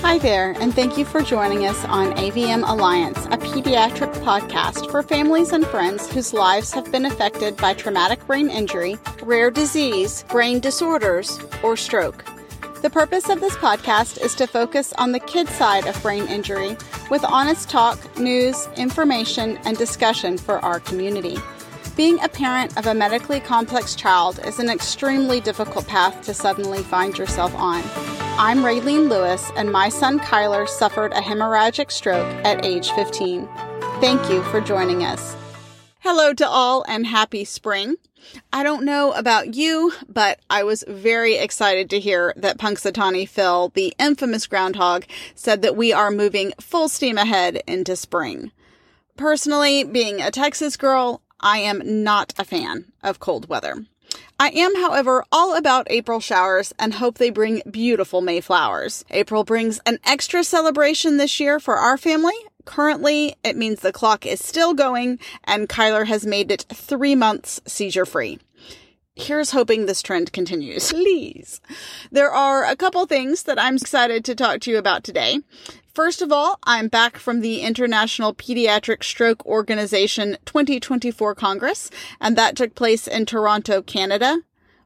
Hi there, and thank you for joining us on AVM Alliance, a pediatric podcast for families and friends whose lives have been affected by traumatic brain injury, rare disease, brain disorders, or stroke. The purpose of this podcast is to focus on the kid side of brain injury with honest talk, news, information, and discussion for our community. Being a parent of a medically complex child is an extremely difficult path to suddenly find yourself on. I'm Raylene Lewis, and my son Kyler suffered a hemorrhagic stroke at age 15. Thank you for joining us. Hello to all and happy spring. I don't know about you, but I was very excited to hear that Punxsutawney Phil, the infamous groundhog, said that we are moving full steam ahead into spring. Personally, being a Texas girl, I am not a fan of cold weather. I am, however, all about April showers and hope they bring beautiful May flowers. April brings an extra celebration this year for our family. Currently, it means the clock is still going and Kyler has made it 3 months seizure-free. Here's hoping this trend continues. Please. There are a couple things that I'm excited to talk to you about today. First of all, I'm back from the International Pediatric Stroke Organization 2024 Congress, and that took place in Toronto, Canada.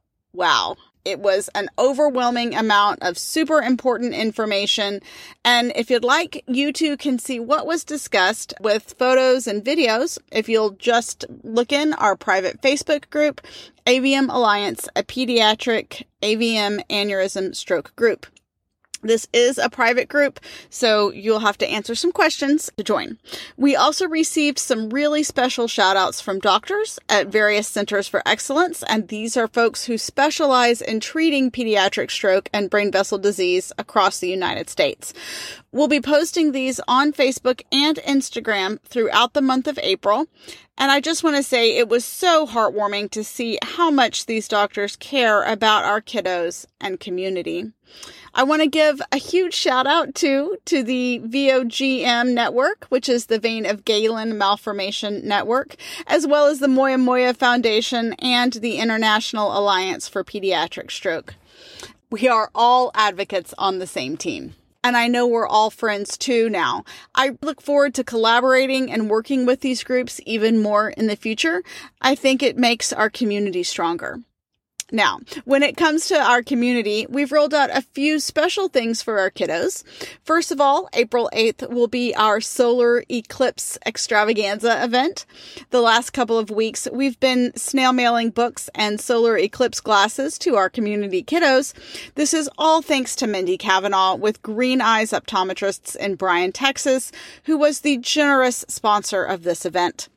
Wow. It was an overwhelming amount of super important information, and if you'd like, you too can see what was discussed with photos and videos if you'll just look in our private Facebook group, AVM Alliance, a pediatric AVM aneurysm stroke group. This is a private group, so you'll have to answer some questions to join. We also received some really special shout outs from doctors at various centers for excellence, and these are folks who specialize in treating pediatric stroke and brain vessel disease across the United States. We'll be posting these on Facebook and Instagram throughout the month of April. And I just want to say it was so heartwarming to see how much these doctors care about our kiddos and community. I want to give a huge shout out to the VOGM network, which is the Vein of Galen Malformation Network, as well as the Moya Moya Foundation and the International Alliance for Pediatric Stroke. We are all advocates on the same team. And I know we're all friends too now. I look forward to collaborating and working with these groups even more in the future. I think it makes our community stronger. Now, when it comes to our community, we've rolled out a few special things for our kiddos. First of all, April 8th will be our solar eclipse extravaganza event. The last couple of weeks, we've been snail mailing books and solar eclipse glasses to our community kiddos. This is all thanks to Mindy Cavanaugh with Green Eyes Optometrists in Bryan, Texas, who was the generous sponsor of this event.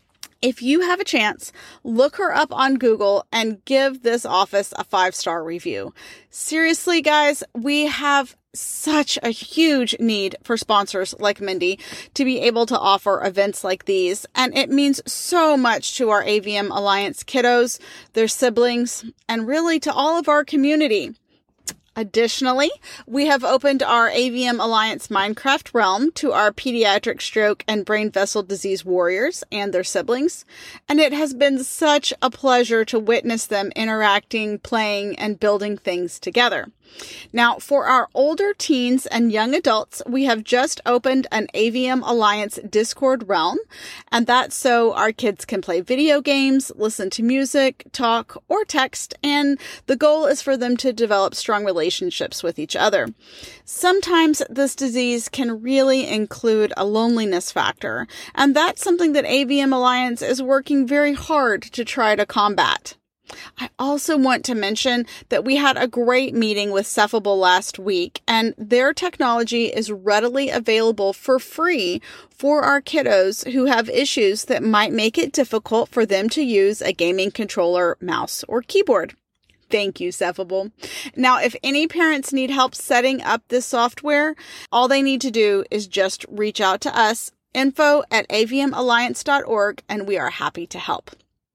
If you have a chance, look her up on Google and give this office a 5-star review. Seriously, guys, we have such a huge need for sponsors like Mindy to be able to offer events like these. And it means so much to our AVM Alliance kiddos, their siblings, and really to all of our community. Additionally, we have opened our AVM Alliance Minecraft realm to our pediatric stroke and brain vessel disease warriors and their siblings, and it has been such a pleasure to witness them interacting, playing, and building things together. Now, for our older teens and young adults, we have just opened an AVM Alliance Discord realm, and that's so our kids can play video games, listen to music, talk, or text, and the goal is for them to develop strong relationships with each other. Sometimes this disease can really include a loneliness factor, and that's something that AVM Alliance is working very hard to try to combat. I also want to mention that we had a great meeting with Cephable last week, and their technology is readily available for free for our kiddos who have issues that might make it difficult for them to use a gaming controller, mouse, or keyboard. Thank you, Cephable. Now, if any parents need help setting up this software, all they need to do is just reach out to us, info@avmalliance.org, and we are happy to help.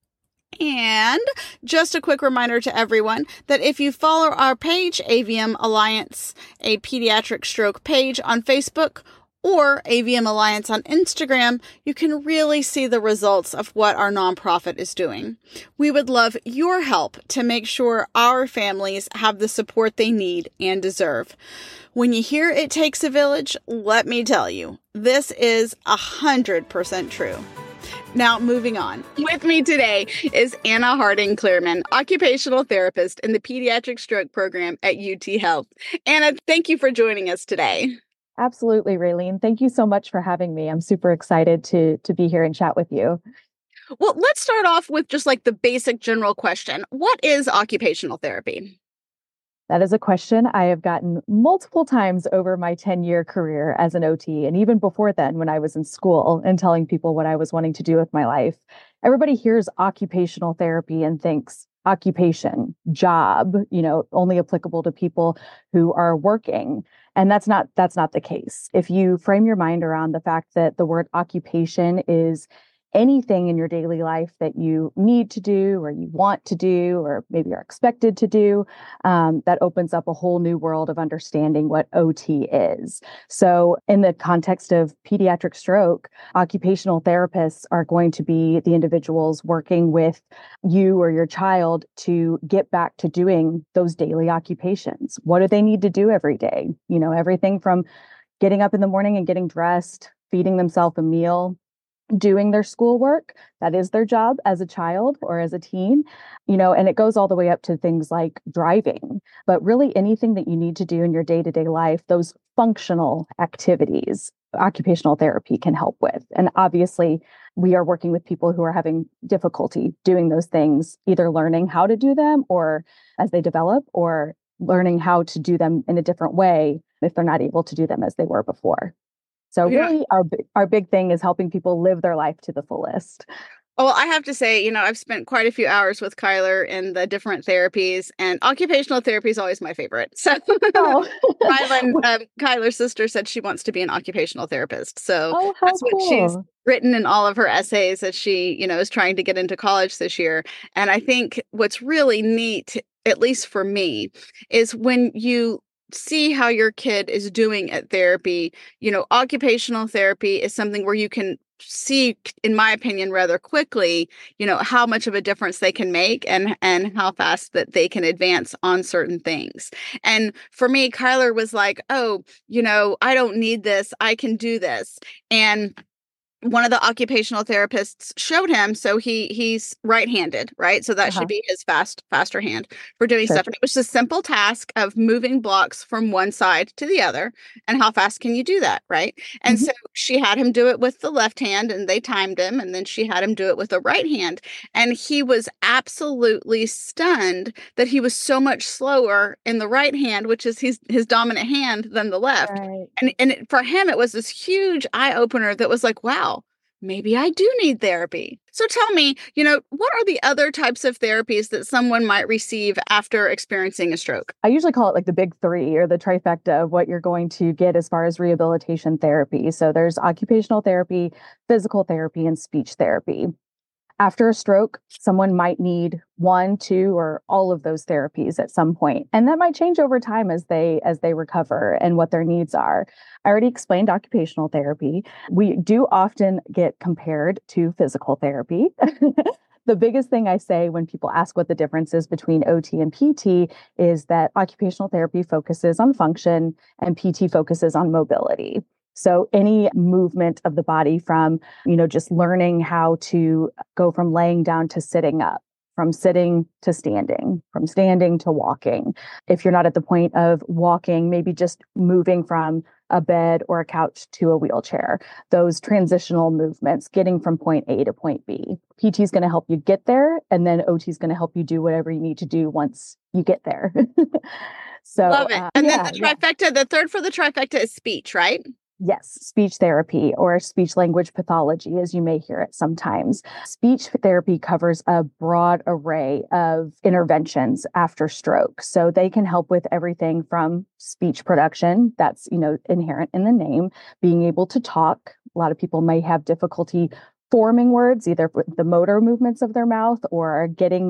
And just a quick reminder to everyone that if you follow our page, AVM Alliance, a pediatric stroke page on Facebook, or AVM Alliance on Instagram, you can really see the results of what our nonprofit is doing. We would love your help to make sure our families have the support they need and deserve. When you hear it takes a village, let me tell you, this is 100% true. Now, moving on. With me today is Anna Harding Clearman, occupational therapist in the pediatric stroke program at UT Health. Anna, thank you for joining us today. Absolutely, Raylene. Thank you so much for having me. I'm super excited to be here and chat with you. Well, let's start off with just like the basic general question. What is occupational therapy? That is a question I have gotten multiple times over my 10-year career as an OT, and even before then when I was in school and telling people what I was wanting to do with my life. Everybody hears occupational therapy and thinks occupation, job, only applicable to people who are working. And that's not the case. If you frame your mind around the fact that the word occupation is anything in your daily life that you need to do or you want to do or maybe are expected to do, that opens up a whole new world of understanding what OT is. So in the context of pediatric stroke, occupational therapists are going to be the individuals working with you or your child to get back to doing those daily occupations. What do they need to do every day? Everything from getting up in the morning and getting dressed, feeding themselves a meal, doing their schoolwork. That is their job as a child or as a teen, and it goes all the way up to things like driving, but really anything that you need to do in your day-to-day life, those functional activities, occupational therapy can help with. And obviously, we are working with people who are having difficulty doing those things, either learning how to do them or as they develop, or learning how to do them in a different way if they're not able to do them as they were before. So really, our big thing is helping people live their life to the fullest. Well, I have to say, I've spent quite a few hours with Kyler in the different therapies, and occupational therapy is always my favorite. So Kyler's sister said she wants to be an occupational therapist. So that's what she's written in all of her essays that she, is trying to get into college this year. And I think what's really neat, at least for me, is when you see how your kid is doing at therapy. Occupational therapy is something where you can see, in my opinion, rather quickly, how much of a difference they can make and how fast that they can advance on certain things. And for me, Kyler was like, oh, I don't need this. I can do this. And one of the occupational therapists showed him, so he's right-handed, right? So that should be his faster hand for doing stuff. And it was a simple task of moving blocks from one side to the other. And how fast can you do that, right? And so she had him do it with the left hand, and they timed him, and then she had him do it with the right hand. And he was absolutely stunned that he was so much slower in the right hand, which is his dominant hand, than the left. Right. And for him, it was this huge eye-opener that was like, wow, maybe I do need therapy. So tell me, what are the other types of therapies that someone might receive after experiencing a stroke? I usually call it like the big three or the trifecta of what you're going to get as far as rehabilitation therapy. So there's occupational therapy, physical therapy, and speech therapy. After a stroke, someone might need one, two, or all of those therapies at some point. And that might change over time as they recover and what their needs are. I already explained occupational therapy. We do often get compared to physical therapy. The biggest thing I say when people ask what the difference is between OT and PT is that occupational therapy focuses on function and PT focuses on mobility. So any movement of the body from, just learning how to go from laying down to sitting up, from sitting to standing, from standing to walking. If you're not at the point of walking, maybe just moving from a bed or a couch to a wheelchair, those transitional movements, getting from point A to point B. PT is going to help you get there, and then OT is going to help you do whatever you need to do once you get there. So, love it. And then the trifecta, the third for the trifecta is speech, right? Yes, speech therapy or speech language pathology, as you may hear it sometimes. Speech therapy covers a broad array of interventions after stroke. So they can help with everything from speech production, that's, inherent in the name, being able to talk. A lot of people may have difficulty forming words, either with the motor movements of their mouth or getting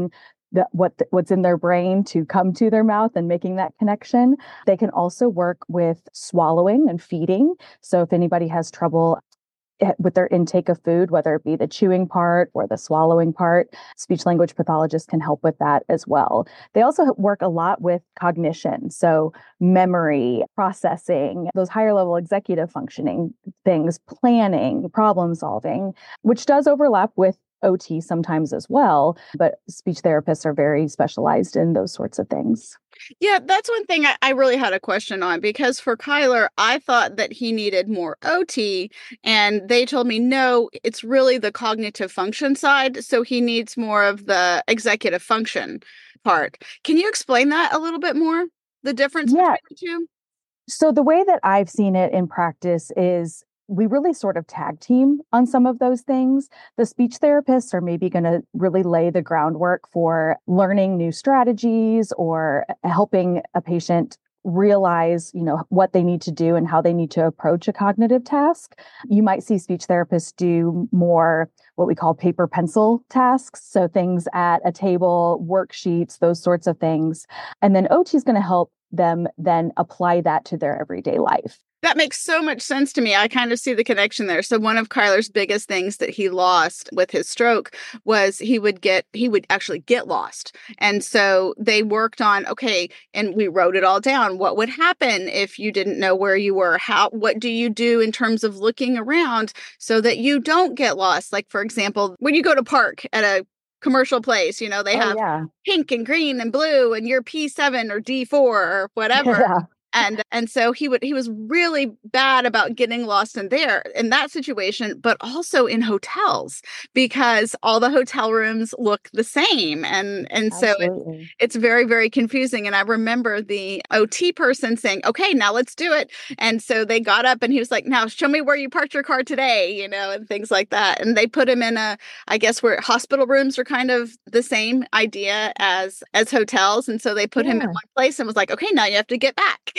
what's in their brain to come to their mouth and making that connection. They can also work with swallowing and feeding. So if anybody has trouble with their intake of food, whether it be the chewing part or the swallowing part, speech language pathologists can help with that as well. They also work a lot with cognition. So memory, processing, those higher level executive functioning things, planning, problem solving, which does overlap with OT sometimes as well, but speech therapists are very specialized in those sorts of things. Yeah, that's one thing I really had a question on, because for Kyler, I thought that he needed more OT, and they told me, no, it's really the cognitive function side. So he needs more of the executive function part. Can you explain that a little bit more? The difference Yeah. between the two? So the way that I've seen it in practice is we really sort of tag team on some of those things. The speech therapists are maybe going to really lay the groundwork for learning new strategies or helping a patient realize, what they need to do and how they need to approach a cognitive task. You might see speech therapists do more what we call paper pencil tasks. So things at a table, worksheets, those sorts of things. And then OT is going to help them then apply that to their everyday life. That makes so much sense to me. I kind of see the connection there. So one of Kyler's biggest things that he lost with his stroke was he would actually get lost. And so they worked on, okay, and we wrote it all down. What would happen if you didn't know where you were? What do you do in terms of looking around so that you don't get lost? Like, for example, when you go to park at a commercial place, they have pink and green and blue, and you're P7 or D4 or whatever. Yeah. And so he was really bad about getting lost in that situation, but also in hotels, because all the hotel rooms look the same. And so it's very, very confusing. And I remember the OT person saying, okay, now let's do it. And so they got up and he was like, now show me where you parked your car today, and things like that. And they put him in I guess where hospital rooms are kind of the same idea as hotels. And so they put him in one place and was like, okay, now you have to get back.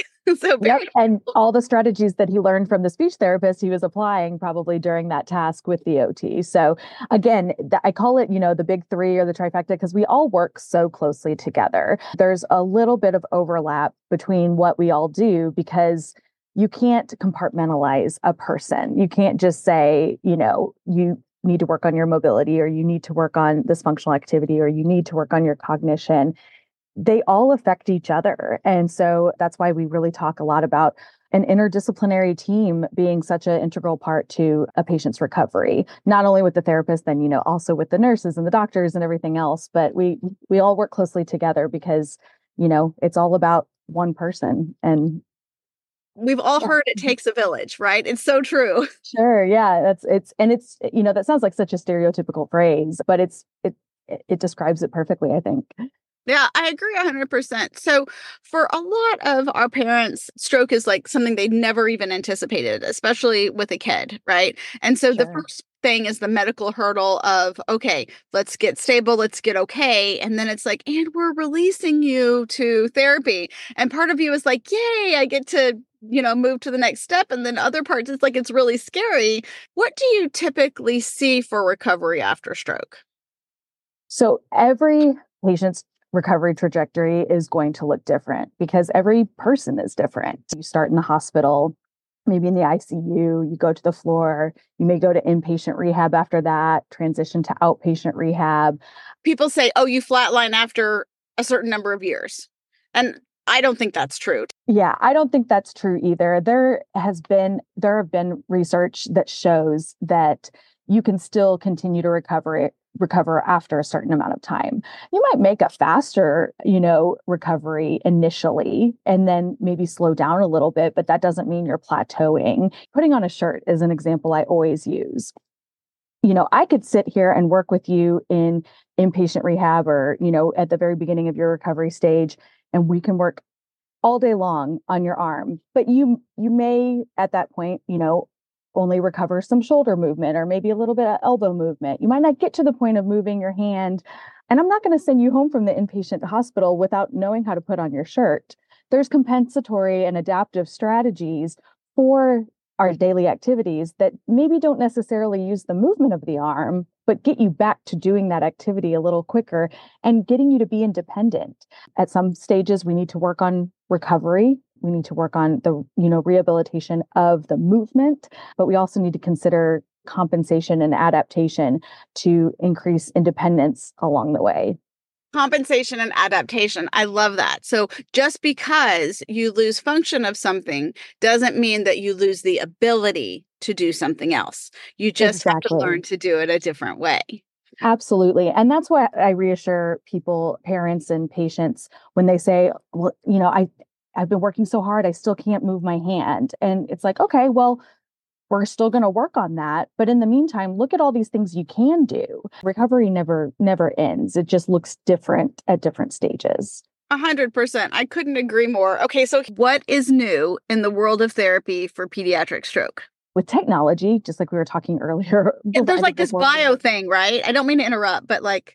And all the strategies that he learned from the speech therapist, he was applying probably during that task with the OT. So again, I call it, the big three or the trifecta, because we all work so closely together. There's a little bit of overlap between what we all do, because you can't compartmentalize a person. You can't just say, you need to work on your mobility, or you need to work on this functional activity, or you need to work on your cognition. They all affect each other. And so that's why we really talk a lot about an interdisciplinary team being such an integral part to a patient's recovery, not only with the therapist, then, also with the nurses and the doctors and everything else. But we all work closely together because, it's all about one person. And we've all heard it takes a village, right? It's so true. Sure. Yeah. That sounds like such a stereotypical phrase, but it describes it perfectly, I think. Yeah, I agree 100%. So for a lot of our parents, stroke is like something they never even anticipated, especially with a kid, right? And so the first thing is the medical hurdle of, okay, let's get stable, let's get okay. And then it's like, and we're releasing you to therapy. And part of you is like, yay, I get to, move to the next step. And then other parts, it's like, it's really scary. What do you typically see for recovery after stroke? So every patient's recovery trajectory is going to look different because every person is different. You start in the hospital, maybe in the ICU, you go to the floor, you may go to inpatient rehab after that, transition to outpatient rehab. People say, oh, you flatline after a certain number of years. And I don't think that's true. Yeah, I don't think that's true either. There have been research that shows that you can still continue to recover after a certain amount of time. You might make a faster, recovery initially and then maybe slow down a little bit, but that doesn't mean you're plateauing. Putting on a shirt is an example I always use. I could sit here and work with you in inpatient rehab or, at the very beginning of your recovery stage, and we can work all day long on your arm, but you may at that point, only recover some shoulder movement or maybe a little bit of elbow movement. You might not get to the point of moving your hand. And I'm not going to send you home from the inpatient hospital without knowing how to put on your shirt. There's compensatory and adaptive strategies for our daily activities that maybe don't necessarily use the movement of the arm, but but get you back to doing that activity a little quicker and getting you to be independent. At some stages, we need to work on recovery. We need to work on the, rehabilitation of the movement, but we also need to consider compensation and adaptation to increase independence along the way. Compensation and adaptation. I love that. So just because you lose function of something doesn't mean that you lose the ability to do something else. You just have to learn to do it a different way. Absolutely. And that's why I reassure people, parents and patients, when they say, well, I've been working so hard, I still can't move my hand. And it's like, okay, well, we're still going to work on that. But in the meantime, look at all these things you can do. Recovery never ends. It just looks different at different stages. 100%. I couldn't agree more. Okay, so what is new in the world of therapy for pediatric stroke? With technology, just like we were talking earlier. Yeah, there's like this bio thing, right? I don't mean to interrupt, but like,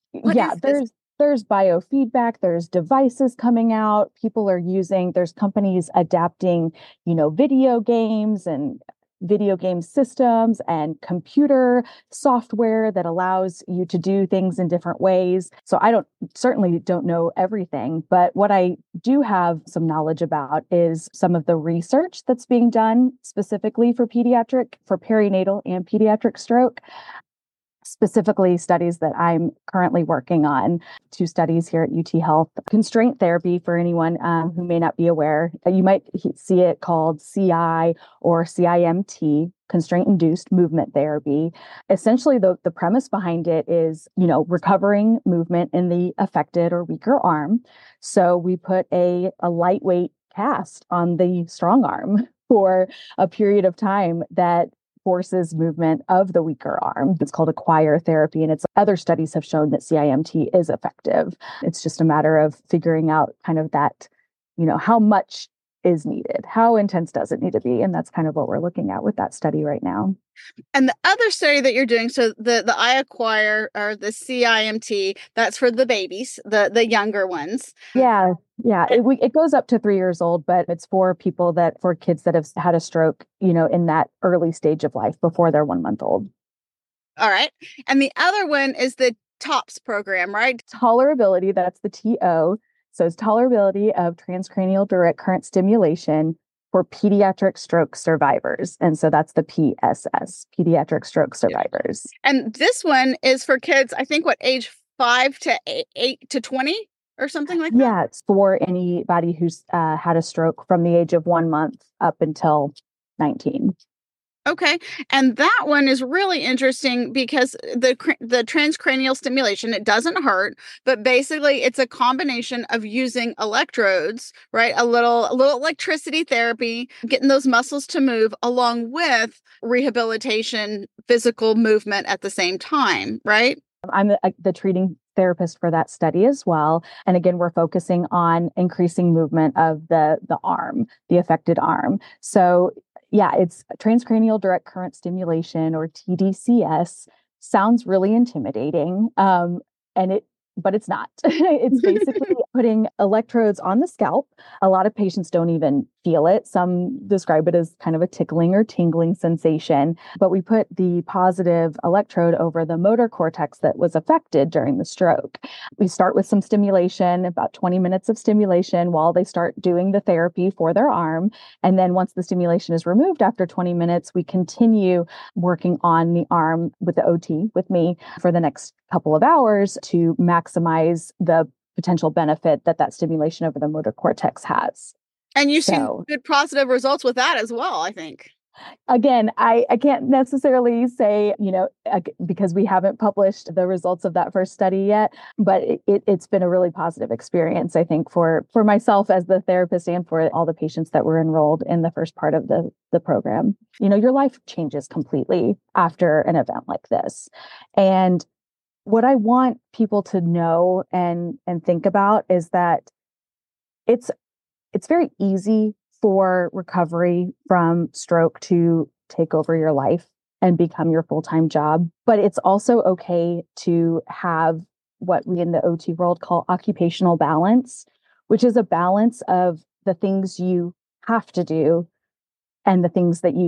there's biofeedback, there's devices coming out, there's companies adapting, video games and video game systems and computer software that allows you to do things in different ways. So I certainly don't know everything, but what I do have some knowledge about is some of the research that's being done specifically for perinatal and pediatric stroke. Specifically studies that I'm currently working on, 2 studies here at UT Health. Constraint therapy, for anyone who may not be aware, you might see it called CI or CIMT, constraint-induced movement therapy. Essentially, the premise behind it is, recovering movement in the affected or weaker arm. So we put a lightweight cast on the strong arm for a period of time that forces movement of the weaker arm. It's called acquire therapy, and other studies have shown that CIMT is effective. It's just a matter of figuring out kind of that, how much is needed, how intense does it need to be, and that's kind of what we're looking at with that study right now. And the other study that you're doing, so the iAcquire or the CIMT, that's for the babies, the younger ones. Yeah. It goes up to 3 years old, but it's for kids that have had a stroke, in that early stage of life before they're 1 month old. All right. And the other one is the TOPS program, right? Tolerability, that's the TO. So it's tolerability of transcranial direct current stimulation for pediatric stroke survivors. And so that's the PSS, pediatric stroke survivors. And this one is for kids, I think, age 5 to 8 to 20 or something like that? Yeah, it's for anybody who's had a stroke from the age of 1 month up until 19. Okay. And that one is really interesting because the transcranial stimulation, it doesn't hurt, but basically it's a combination of using electrodes, right? A little electricity therapy, getting those muscles to move along with rehabilitation, physical movement at the same time, right? I'm the treating therapist for that study as well. And again, we're focusing on increasing movement of the arm, the affected arm. So yeah, it's transcranial direct current stimulation, or TDCS. Sounds really intimidating. But it's not. It's basically putting electrodes on the scalp. A lot of patients don't even feel it. Some describe it as kind of a tickling or tingling sensation. But we put the positive electrode over the motor cortex that was affected during the stroke. We start with some stimulation, about 20 minutes of stimulation while they start doing the therapy for their arm. And then once the stimulation is removed after 20 minutes, we continue working on the arm with the OT, with me, for the next couple of hours to maximize the potential benefit that stimulation over the motor cortex has. And you've seen good positive results with that as well, I think. Again, I can't necessarily say, because we haven't published the results of that first study yet, but it's been a really positive experience, I think, for myself as the therapist and for all the patients that were enrolled in the first part of the program. Your life changes completely after an event like this. And what I want people to know and think about is that it's very easy for recovery from stroke to take over your life and become your full-time job. But it's also okay to have what we in the OT world call occupational balance, which is a balance of the things you have to do and the things that you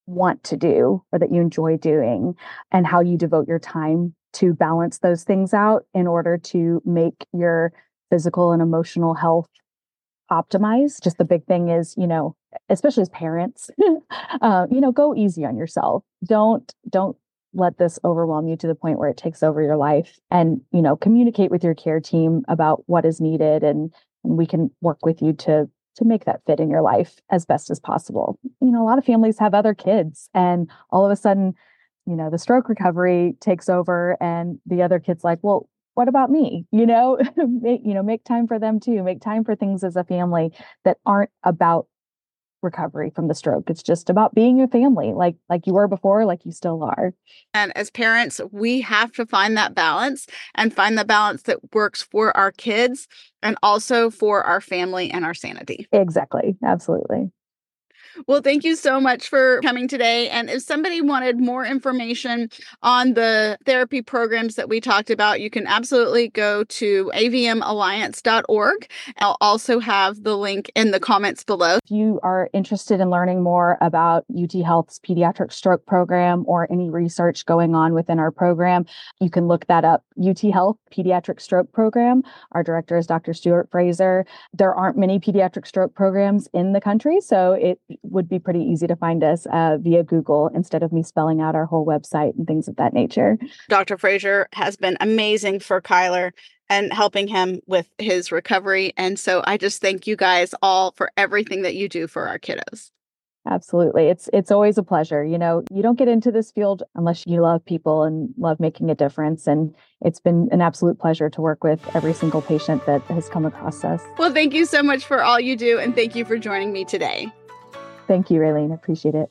want to do or that you enjoy doing, and how you devote your time to balance those things out in order to make your physical and emotional health optimized. Just the big thing is, especially as parents, go easy on yourself. Don't let this overwhelm you to the point where it takes over your life, and, communicate with your care team about what is needed, and we can work with you to make that fit in your life as best as possible. A lot of families have other kids, and all of a sudden, the stroke recovery takes over, and the other kid's like, well, what about me? Make time for them too. Make time for things as a family that aren't about recovery from the stroke. It's just about being a family, like you were before, like you still are. And as parents, we have to find that balance, and find the balance that works for our kids and also for our family and our sanity. Exactly. Absolutely. Well, thank you so much for coming today. And if somebody wanted more information on the therapy programs that we talked about, you can absolutely go to avmalliance.org. I'll also have the link in the comments below. If you are interested in learning more about UT Health's pediatric stroke program or any research going on within our program, you can look that up. UT Health Pediatric Stroke Program. Our director is Dr. Stuart Fraser. There aren't many pediatric stroke programs in the country, so it would be pretty easy to find us via Google instead of me spelling out our whole website and things of that nature. Dr. Fraser has been amazing for Kyler and helping him with his recovery. And so I just thank you guys all for everything that you do for our kiddos. Absolutely. It's always a pleasure. You don't get into this field unless you love people and love making a difference. And it's been an absolute pleasure to work with every single patient that has come across us. Well, thank you so much for all you do. And thank you for joining me today. Thank you, Raylene. Appreciate it.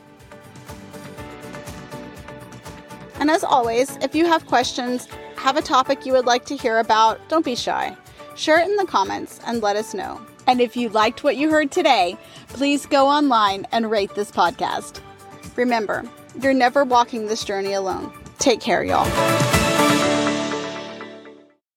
And as always, if you have questions, have a topic you would like to hear about, don't be shy. Share it in the comments and let us know. And if you liked what you heard today, please go online and rate this podcast. Remember, you're never walking this journey alone. Take care, y'all.